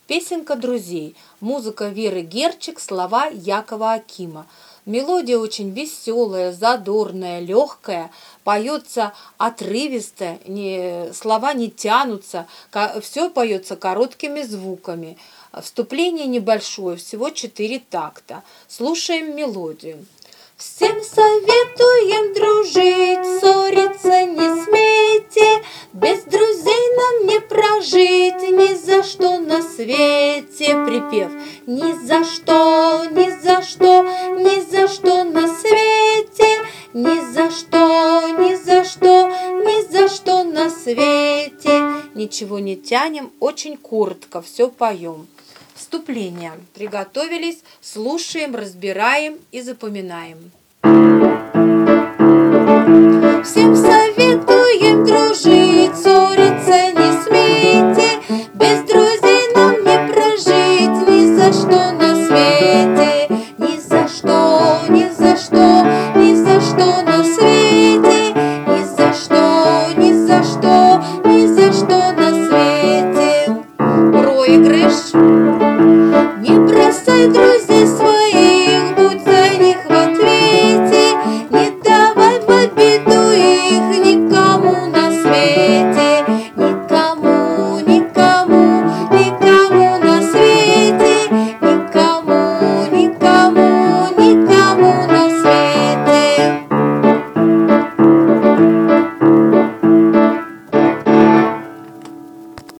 Песенка друзей. Музыка Веры Герчик, слова Якова Акима. Мелодия очень веселая, задорная, легкая, поется отрывисто, слова не тянутся, все поется короткими звуками. Вступление небольшое, всего 4 такта. Слушаем мелодию. Всем советуем дружить, ссориться не смейте, без друзей нам не прожить, ни за что на свете. Припев. Ни за что, ни за что, ни за что на свете, ни за что, ни за что, ни за что на свете. Ничего не тянем, очень коротко все поем. Вступление. Приготовились, слушаем, разбираем и запоминаем. Всем